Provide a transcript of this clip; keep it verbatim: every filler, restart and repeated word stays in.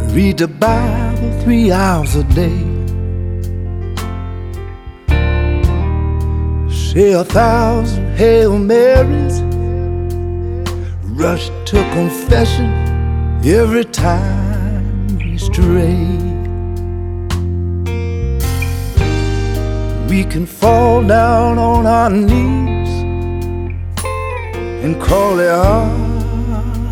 Read the Bible three hours a day. Say a thousand Hail Marys. Rush to confession every time we stray. We can fall down on our knees and call it art